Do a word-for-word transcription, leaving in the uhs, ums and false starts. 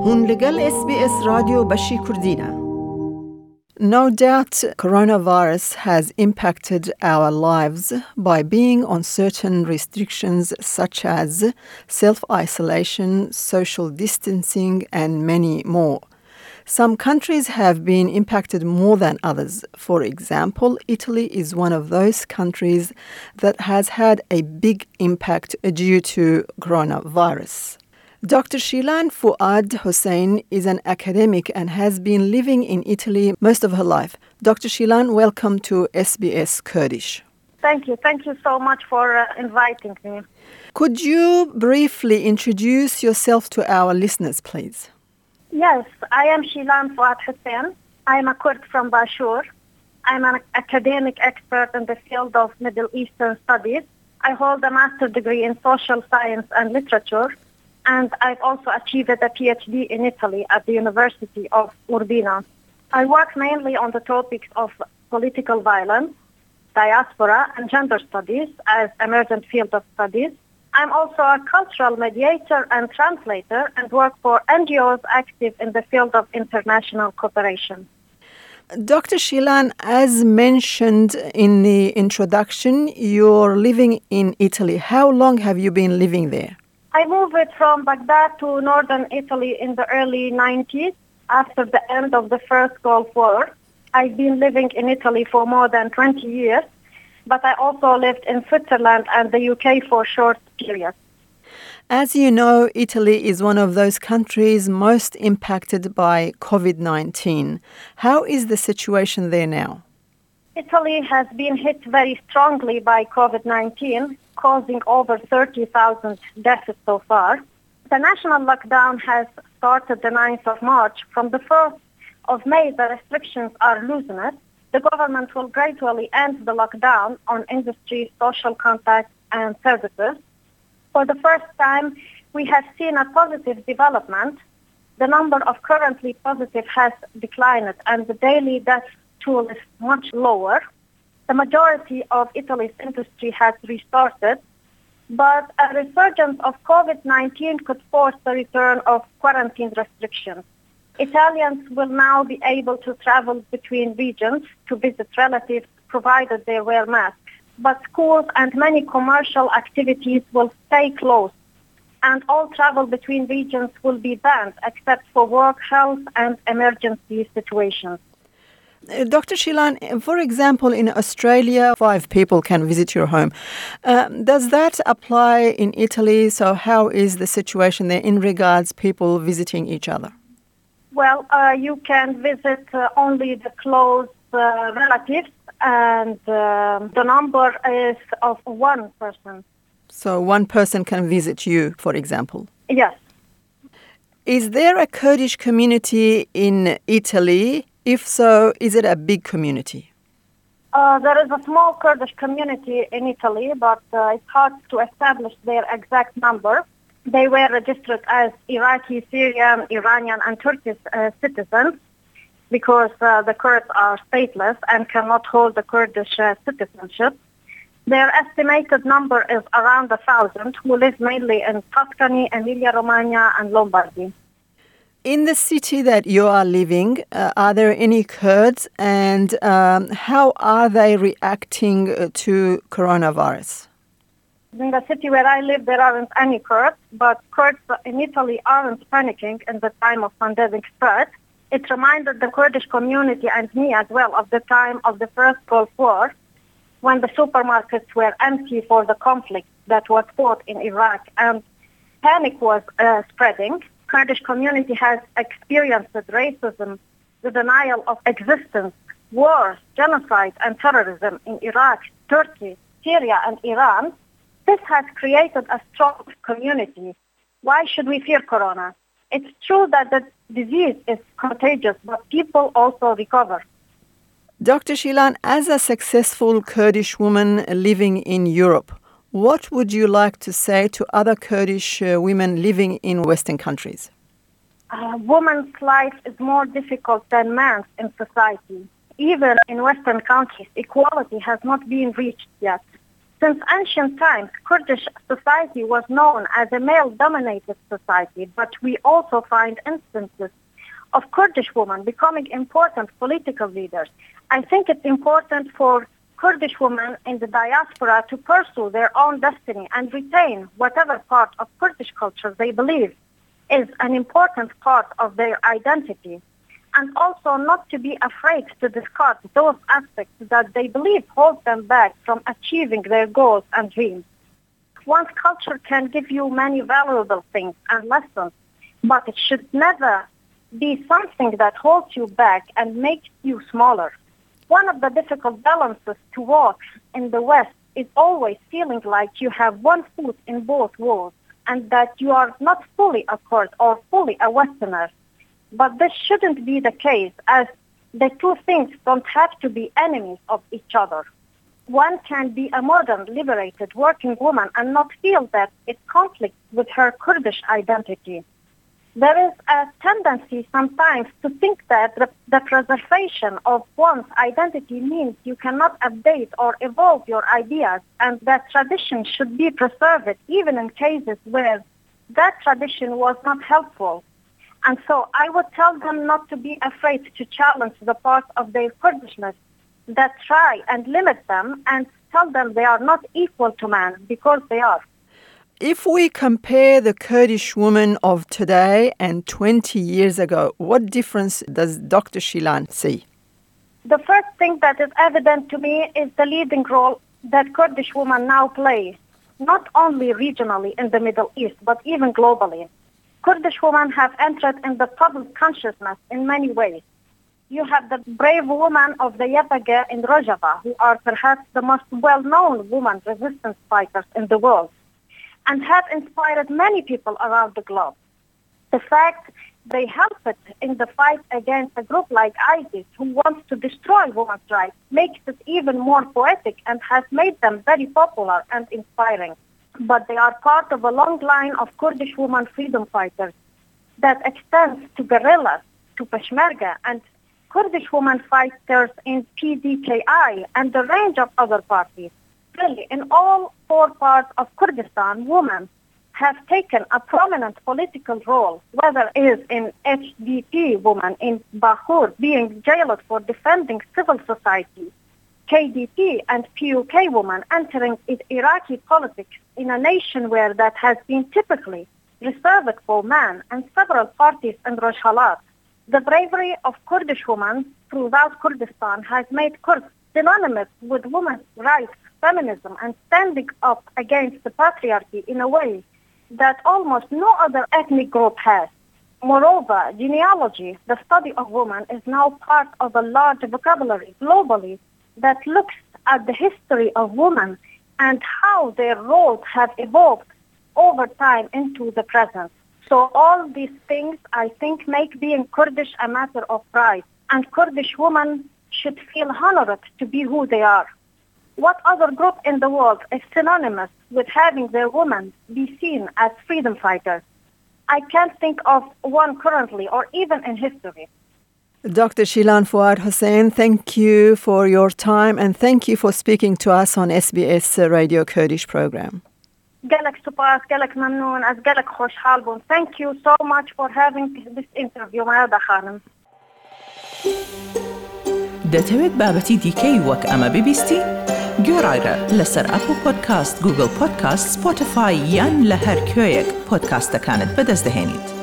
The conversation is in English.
هون لگل اس بی اس رادیو بشی کردینه. No doubt coronavirus has impacted our lives by being on certain restrictions such as self-isolation, social distancing and many more. Some countries have been impacted more than others. For example, Italy is one of those countries that has had a big impact due to coronavirus. Doctor Shilan Fuad Hossein is an academic and has been living in Italy most of her life. Doctor Shilan, welcome to S B S Kurdish. Thank you. Thank you so much for uh, inviting me. Could you briefly introduce yourself to our listeners, please? Yes, I am Shilan Fuad Hossein. I am a Kurd from Bashur. I am an academic expert in the field of Middle Eastern studies. I hold a master's degree in social science and literature. And I've also achieved a PhD in Italy at the University of Urbino. I work mainly on the topics of political violence, diaspora, and gender studies as emergent field of studies. I'm also a cultural mediator and translator and work for N G Os active in the field of international cooperation. Doctor Shilan, as mentioned in the introduction, you're living in Italy. How long have you been living there? I moved from Baghdad to northern Italy in the early nineties after the end of the First Gulf War. I've been living in Italy for more than twenty years, but I also lived in Switzerland and the U K for short periods. As you know, Italy is one of those countries most impacted by covid nineteen. How is the situation there now? Italy has been hit very strongly by covid nineteen, causing over thirty thousand deaths so far. The national lockdown has started the ninth of March. From the first of May, the restrictions are loosened. The government will gradually end the lockdown on industry, social contact, and services. For the first time, we have seen a positive development. The number of currently positive has declined, and the daily death toll is much lower. The majority of Italy's industry has restarted, but a resurgence of covid nineteen could force the return of quarantine restrictions. Italians will now be able to travel between regions to visit relatives, provided they wear masks. But schools and many commercial activities will stay closed, and all travel between regions will be banned except for work, health, and emergency situations. Uh, Doctor Shilan, for example, in Australia, five people can visit your home. Uh, does that apply in Italy? So how is the situation there in regards people visiting each other? Well, uh, you can visit uh, only the close uh, relatives, and uh, the number is of one person. So one person can visit you, for example? Yes. Is there a Kurdish community in Italy? If so, is it a big community? Uh, there is a small Kurdish community in Italy, but uh, it's hard to establish their exact number. They were registered as Iraqi, Syrian, Iranian, and Turkish uh, citizens because uh, the Kurds are stateless and cannot hold the Kurdish uh, citizenship. Their estimated number is around a thousand, who live mainly in Tuscany, Emilia-Romagna, and Lombardy. In the city that you are living, uh, are there any Kurds, and um, how are they reacting uh, to coronavirus? In the city where I live, there aren't any Kurds, but Kurds in Italy aren't panicking in the time of pandemic spread. It reminded the Kurdish community and me as well of the time of the First Gulf War, when the supermarkets were empty for the conflict that was fought in Iraq, and panic was uh, spreading. Kurdish community has experienced racism, the denial of existence, wars, genocide, and terrorism in Iraq, Turkey, Syria, and Iran. This has created a strong community. Why should we fear corona? It's true that the disease is contagious, but people also recover. Doctor Shilan, as a successful Kurdish woman living in Europe, what would you like to say to other Kurdish uh, women living in Western countries? A woman's life is more difficult than men's in society. Even in Western countries, equality has not been reached yet. Since ancient times, Kurdish society was known as a male-dominated society, but we also find instances of Kurdish women becoming important political leaders. I think it's important for Kurdish women in the diaspora to pursue their own destiny and retain whatever part of Kurdish culture they believe is an important part of their identity, and also not to be afraid to discard those aspects that they believe hold them back from achieving their goals and dreams. One's culture can give you many valuable things and lessons, but it should never be something that holds you back and makes you smaller. One of the difficult balances to walk in the West is always feeling like you have one foot in both worlds and that you are not fully a Kurd or fully a Westerner. But this shouldn't be the case, as the two things don't have to be enemies of each other. One can be a modern, liberated working woman and not feel that it conflicts with her Kurdish identity. There is a tendency sometimes to think that the, the preservation of one's identity means you cannot update or evolve your ideas, and that tradition should be preserved even in cases where that tradition was not helpful. And so I would tell them not to be afraid to challenge the parts of their Kurdishness that try and limit them, and tell them they are not equal to man, because they are. If we compare the Kurdish woman of today and twenty years ago, what difference does Doctor Shilan see? The first thing that is evident to me is the leading role that Kurdish women now play, not only regionally in the Middle East, but even globally. Kurdish women have entered in the public consciousness in many ways. You have the brave women of the Yepege in Rojava, who are perhaps the most well-known women resistance fighters in the world, and have inspired many people around the globe. The fact they helped in the fight against a group like ISIS, who wants to destroy women's rights, makes it even more poetic and has made them very popular and inspiring. But they are part of a long line of Kurdish women freedom fighters that extends to guerrillas, to Peshmerga, and Kurdish women fighters in P D K I and a range of other parties. Really, in all four parts of Kurdistan, women have taken a prominent political role, whether it is in H D P women in Baghur being jailed for defending civil society, K D P and P U K women entering Iraqi politics in a nation where that has been typically reserved for men, and several parties in Rojhelat. The bravery of Kurdish women throughout Kurdistan has made Kurds synonymous with women's rights, feminism, and standing up against the patriarchy in a way that almost no other ethnic group has. Moreover, genealogy, the study of women, is now part of a large vocabulary globally that looks at the history of women and how their roles have evolved over time into the present. So all these things, I think, make being Kurdish a matter of pride, and Kurdish women should feel honored to be who they are. What other group in the world is synonymous with having their women be seen as freedom fighters? I can't think of one currently or even in history. Doctor Shilan Fouad Hossein, thank you for your time and thank you for speaking to us on S B S Radio Kurdish program. Galak Supas, Galak Mamnoon, as Galak Khoshhal Bun. Thank you so much for having this interview, Mayada Khanum. دەتەوێت بابەتی دیکەی وەک ئەمە ببیستی؟ گۆڕایرە لەسەر ئەپل پۆدکاست، گوگل پۆدکاست، سپۆتیفای یان لە هەر کوێیەک پۆدکاستەکانت بەدەستدەهێنیت.